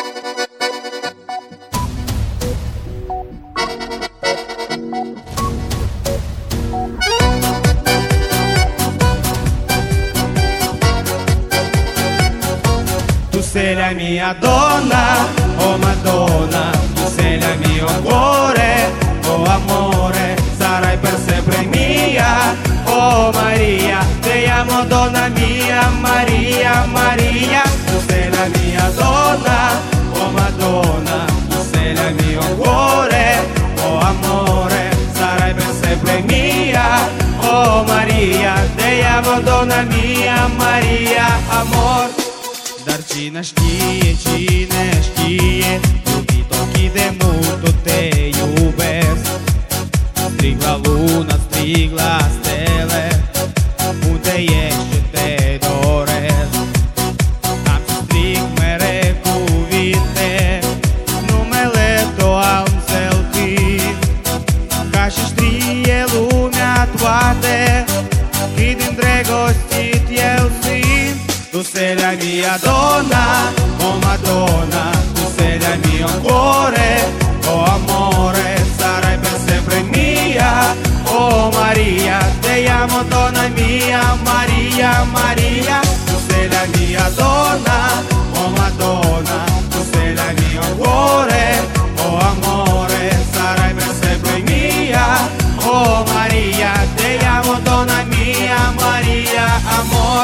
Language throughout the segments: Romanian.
Tu sei la mia donna, oh Madonna, tu sei la mio cuore, oh amore, sarai per sempre mia, oh Maria, ti amo donna mia, Maria, Maria, tu sei la mia donna, oh Madonna, tu sei la mio cuore, oh amore, sarai per sempre mia, oh Maria, ti amo donna mia, Maria, amor. Dar cine știe, cine știe, iubito cât de mult tu te iubesc. Strig la lună, strig la stele, unde ești și te doresc. Am să strig mereu cuvinte, numele tău am să-l țin, ca și știe lumea toate, cât îndrăgostit eu simt. Tu sei la mia donna, oh Madonna, tu sei la mio cuore, oh amore, sarai per sempre mia, oh Maria, te amo donna mia, Maria, Maria, tu sei la mia donna, oh Madonna, tu sei la mio cuore, oh amore, sarai per sempre mia, oh Maria, te amo donna mia, Maria, amor.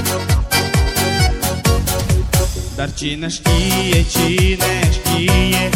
Dar cine știe, cine știe,